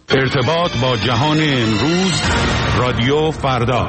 ارتباط با جهان امروز، رادیو فردا.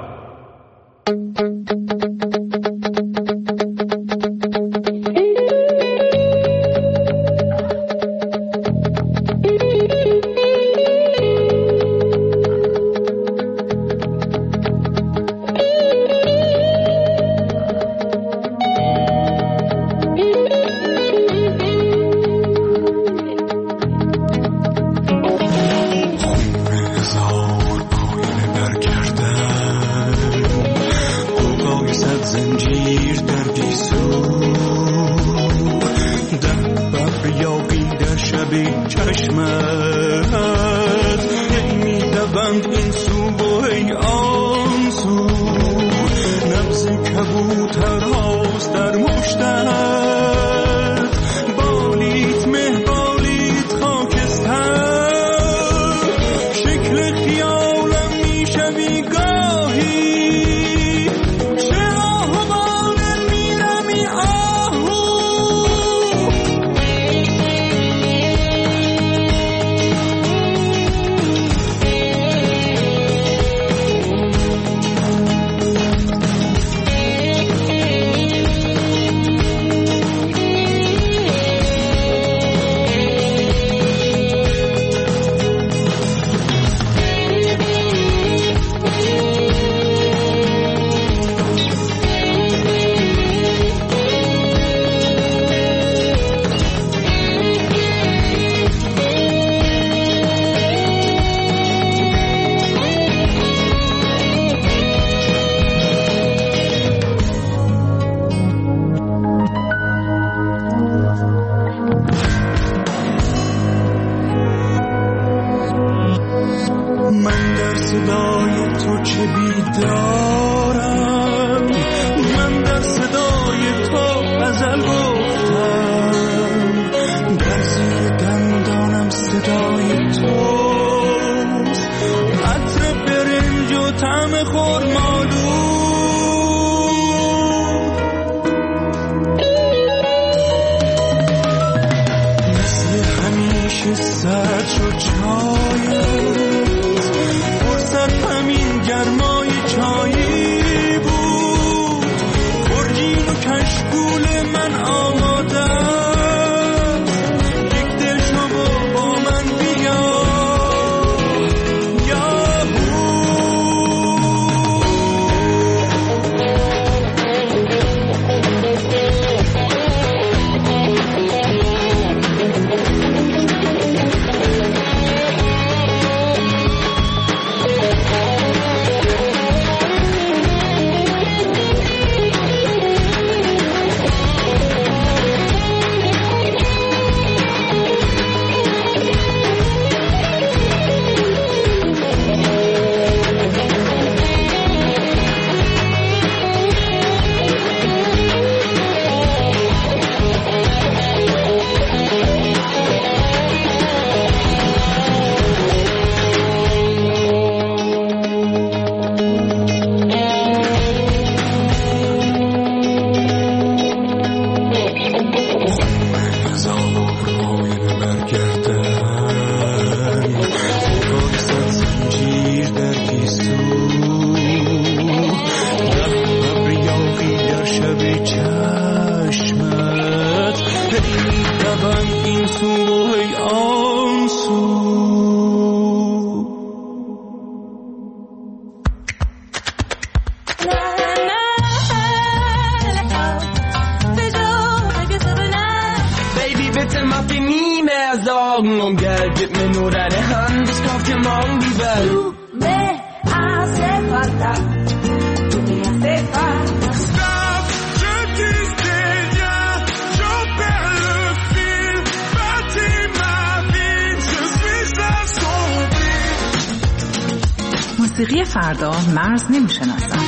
موسیقی فردا مرز نمی‌شناسد.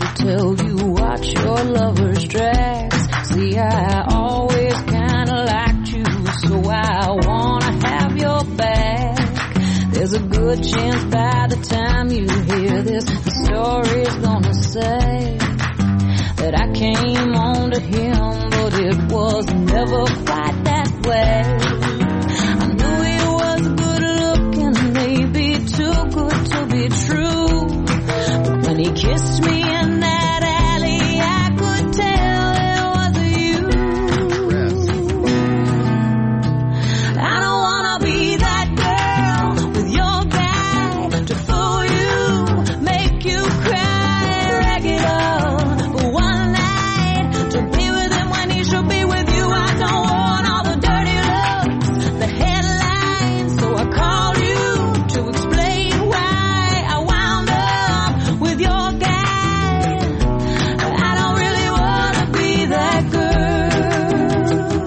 See, I always kinda like a good chance by the time you hear this, the story's gonna say that I came on to him, but it was never quite that way. I knew he was good looking, maybe too good to be true, but when he kissed me in that alley, I could tell it was you. I don't wanna be that girl with your guy to fool you, make you cry, rag it up for one night, to be with him when he should be with you. I don't want all the dirty looks, the headlines, so I called you to explain why I wound up with your guy. I don't really wanna be that girl.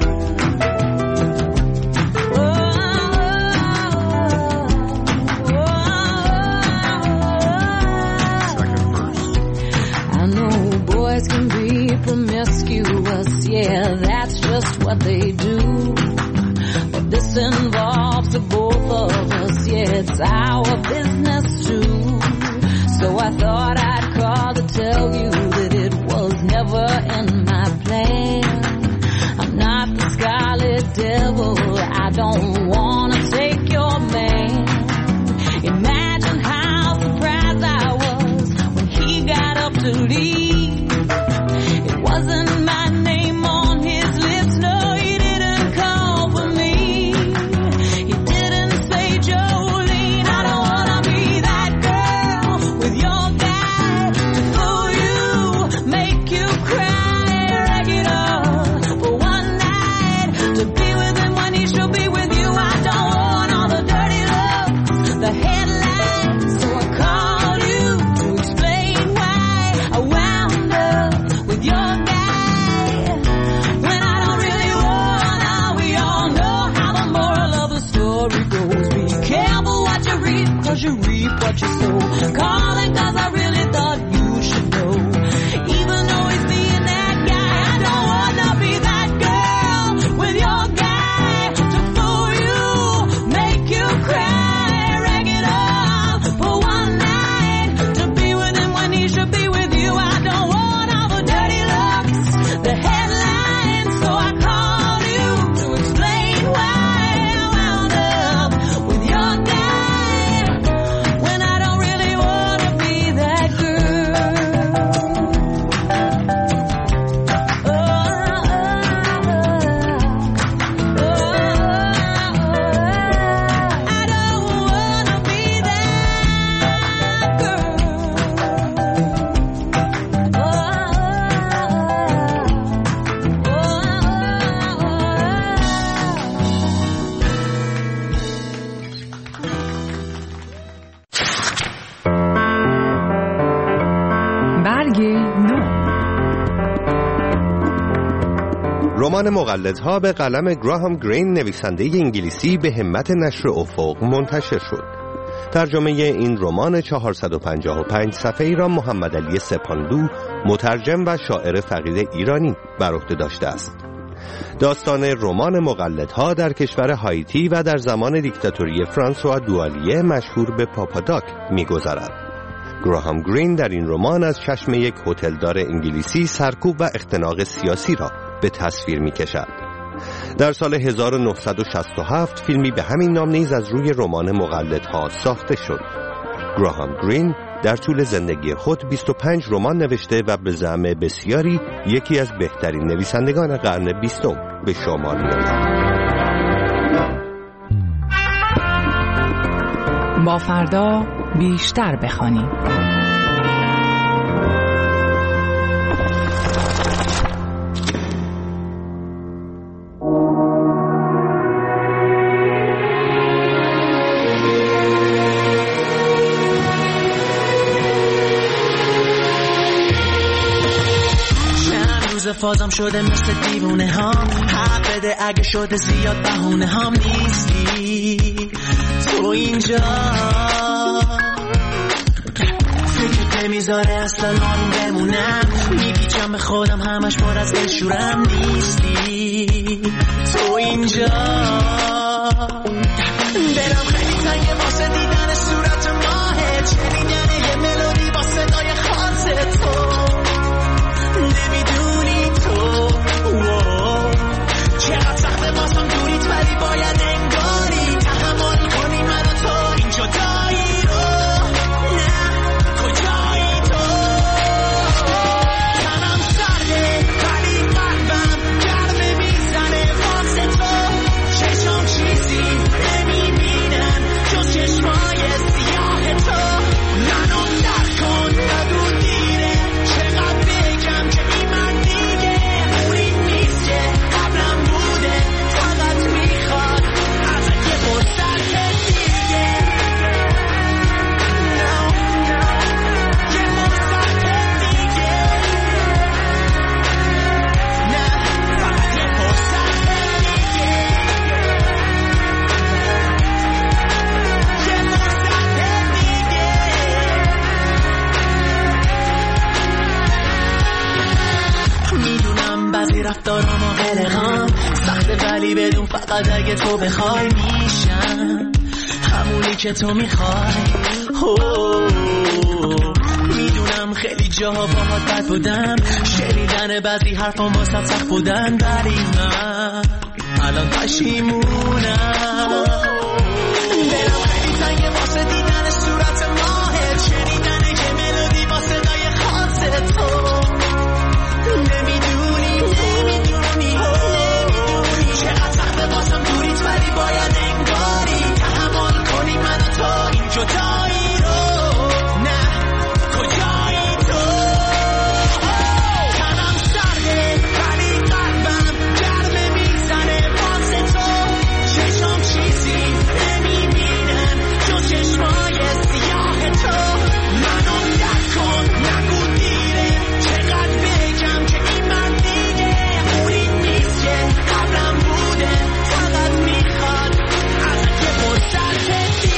I know boys can be promiscuous, yeah, that's just what they do, but this involves the both of us, yeah, it's our business too. So I thought I'd call to tell you that it was never in my plan. I'm not the Scarlet Devil, I don't wanna take your man. Imagine how surprised I was when he got up to leave. It wasn't my name on his lips, no, he didn't call for me. He didn't say Jolene. I don't wanna be that girl with your guy to fool you, make you cry, rag it up for one night, to be with him when he should be with you. I don't want all the dirty looks, the headlines, so I called you to explain why I wound up with your guy when I don't really wanna. We all know how the moral of the story goes. Be careful what you reap, 'cause you reap what you sow. Calling 'cause I really thought you should know. Even though he's being that guy, I don't wanna be that girl with your guy to fool you, make you cry, rag it up for one night, to be with him when he should be with you. I don't want all the dirty looks, the headlines, so I called you to explain why I wound up with your guy when I don't really wanna be that girl. I don't wanna be that girl. برگ نو. رمان مقلدها به قلم گراهام گرین، نویسنده انگلیسی، به همت نشر افق منتشر شد. ترجمه این رمان 455 صفحه‌ای را محمد علی سپاندو، مترجم و شاعر فقید ایرانی، بر عهده داشته است. داستان رمان مقلدها در کشور هایتی و در زمان دیکتاتوری فرانسوا دوالیه مشهور به پاپاداک می‌گذرد. گراهام گرین در این رمان از چشم یک هتلدار انگلیسی سرکوب و اختناق سیاسی را به تصویر می‌کشد. در سال 1967 فیلمی به همین نام نیز از روی رمان مقلدها ساخته شد. گراهام گرین در طول زندگی خود 25 رمان نوشته و به زعم بسیاری یکی از بهترین نویسندگان قرن 20 به شمار می‌آید. با فردا بیشتر بخوانیم. فازم شده مثل دیوونه ها، حق بده اگه شده زیاد بهونه هم نیستی تو اینجا، فکر نمیذاره اصلا آروم بمونم، میپیچم به خودم همش پر از دلشورم نیستی تو اینجا، دلم خیلی تنگه واسه دیدن و قلقم سخت ولی بدون فقط اگه تو بخوای میشم همونی که تو میخوای. میدونم خیلی جاها باهات بد بودم، شنیدن بعضی حرفا واسم سخت بودن، ولی من الان پشیمونم. دلم خیلی تنگه واسه دیدن صورت ماهت، شنیدن که ملودی با صدای خاص تو. نمیدونی چقدر سخته واسم دوریت، ولی باید انگاری تحمل کنی من و تو این جدایی رو. نه کجایی تو؟ تنم سرده ولی قلبم گرمه میزنه واسه تو. چشم چیزی نمیبینن جز چشمای سیاه تو. منو نکن نگو دیره، چقدر بگم که این من دیگه اونی نیست که قبلم بوده، فقط میخواد ازت یه فرصت دیگه.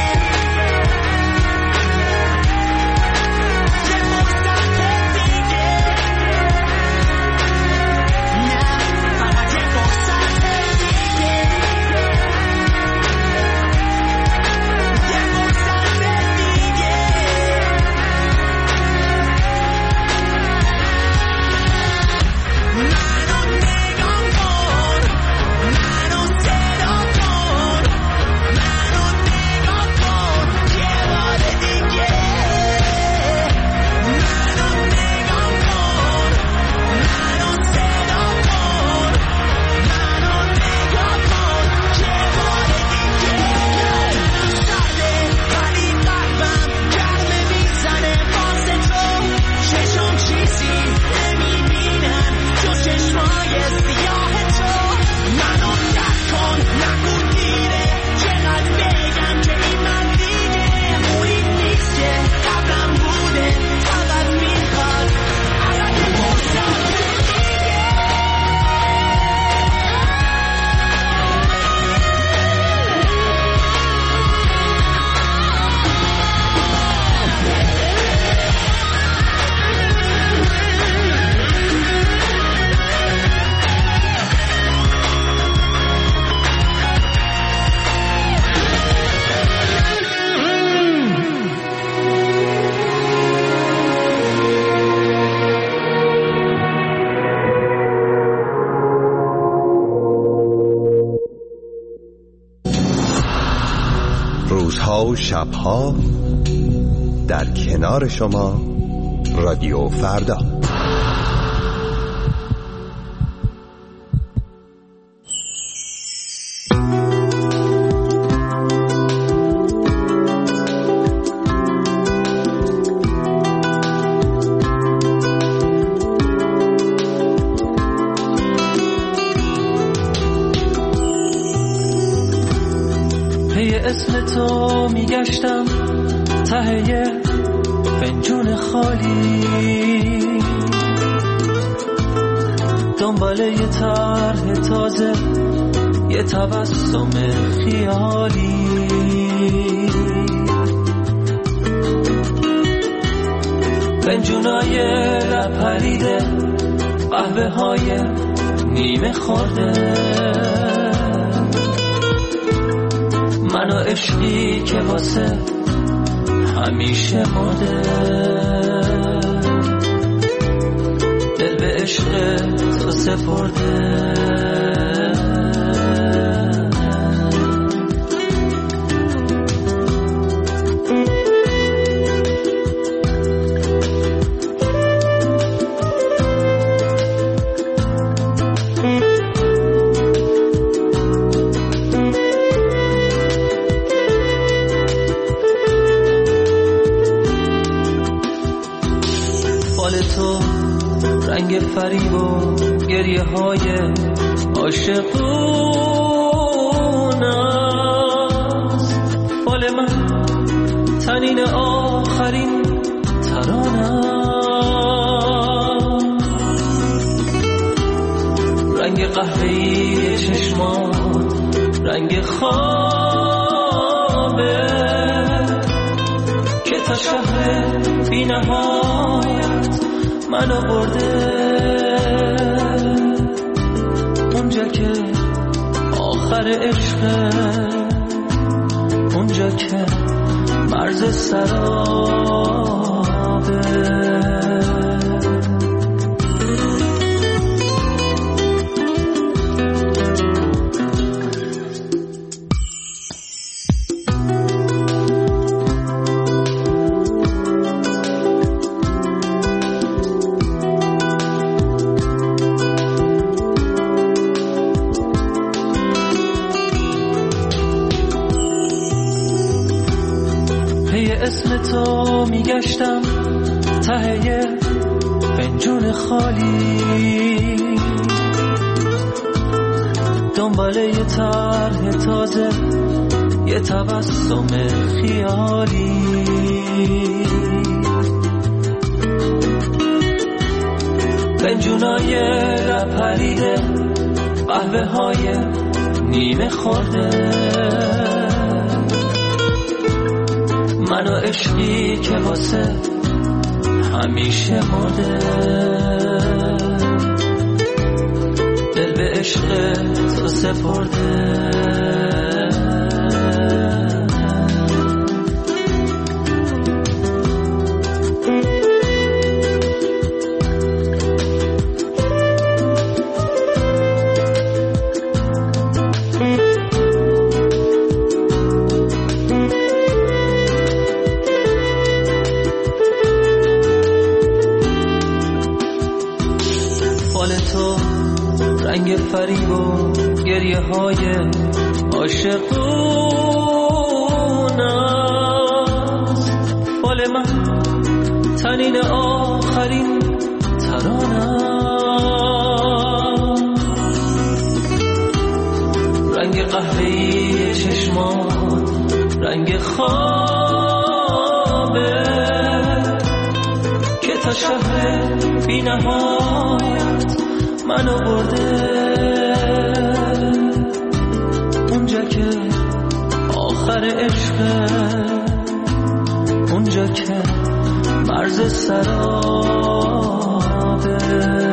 روزها و شبها در کنار شما رادیو فردا. اسم تو میگشتم ته فنجون خالی، دنبال یه طرح تازه، یه تبسم خیالی. فنجونای لب پریده، قهوه های نیمه خورده، من و عشقی که واسه همیشه مرده. دل به عشق تو سپرده. رنگ فریب و گریه های عاشقون است، فال من تنین آخرین ترانه، رنگ قهوه‌ای چشمات، رنگ خوابه که تا شهر بی نهایت منو برده. اونجا که آخر عشقه، اونجا که مرز سرابه. اسم تو میگشتم ته فنجون خالی، دنبال یه طرح تازه، یه تبسم خیالی. فنجونای لپریده، قهوه های نیمه خورده، من و عشقی که واسه همیشه مرده. دل به عشق تو سپرده. رنگ فریب و گریه های عاشقون است، بال من تنین آخرین ترانم. رنگ قهوه‌ای چشمان، رنگ خوابه که تا شهر بی نهایت منو برده. اونجا که آخر عشقه، اونجا که مرز سرابه.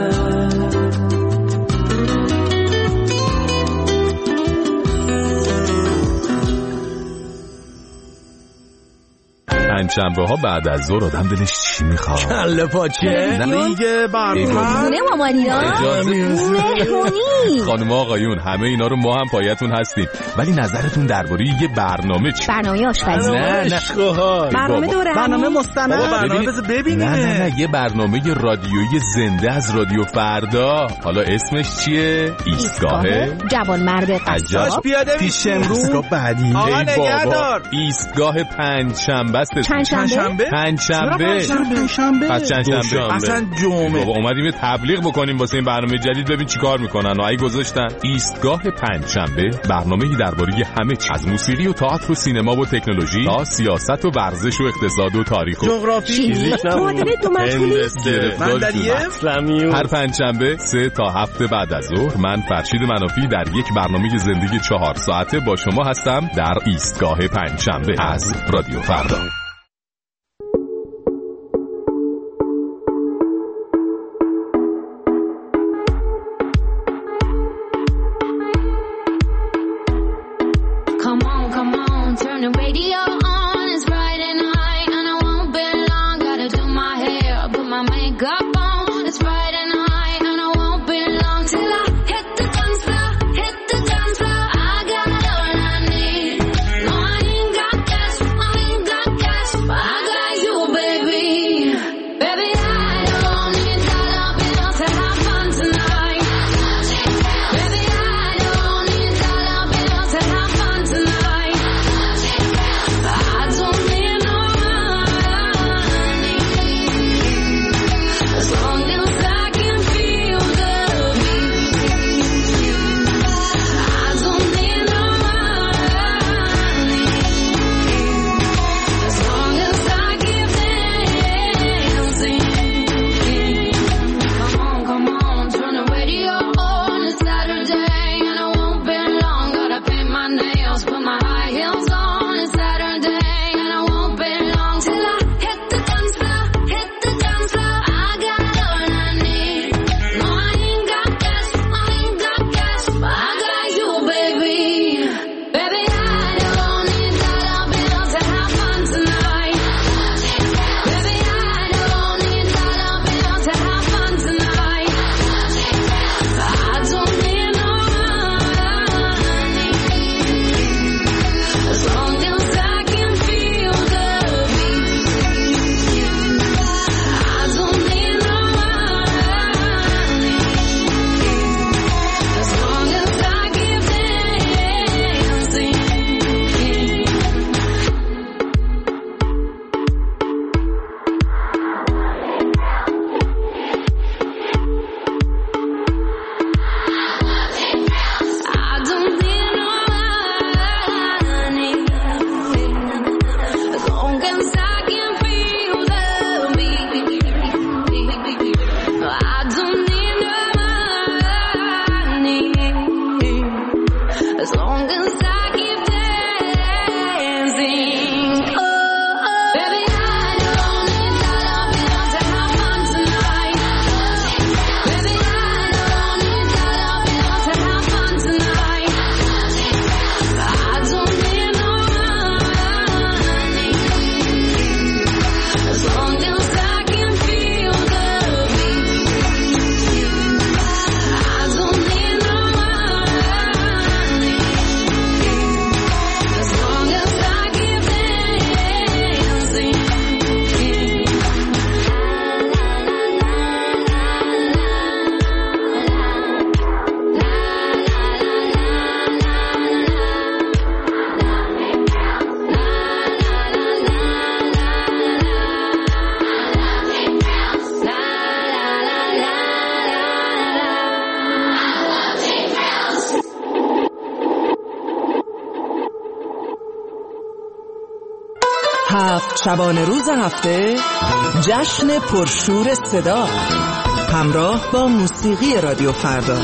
پنجشنبه ها بعد از ظهر آدم دلش چی میخواد؟ کله پاچه، دیگه برنامه مهمونی. خانم آقایون همه اینا رو ما هم پایتون هستیم، ولی نظرتون درباره یه برنامه چی؟ برنامه آشپزی؟ نه برنامه دورمی؟ برنامه مستند؟ برنامه ببینیم. نه یه برنامه رادیویی زنده از رادیو فردا. حالا اسمش چیه؟ ایستگاه جوانمرد قصاب. پیاده پیش امروز بعدی. آقا نگهدار. ایستگاه پنجشنبه است. پنجشنبه؟ پنجشنبه. پس چندشنبه؟ اصلا جمعه. بابا اومدیم تبلیغ بکنیم واسه این برنامه جدید، ببین چیکار میکنن. اگه گذاشتن ایستگاه پنجشنبه، برنامه‌ای درباره همه چیز، از موسیقی و تئاتر و سینما و تکنولوژی تا سیاست و ورزش و اقتصاد و تاریخ و جغرافی، معادله دو مشغولی. هر پنجشنبه 3 تا 7 بعد از ظهر من فرشید منافی در یک برنامه زندگی 4 ساعته با شما هستم در ایستگاه پنجشنبه از رادیو فردا. I got all I need. No, I ain't got gas. 7 شبانه روز هفته جشن پرشور صدا همراه با موسیقی رادیو فردا.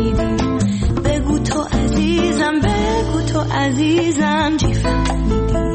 عزیزم چی فهمیدی؟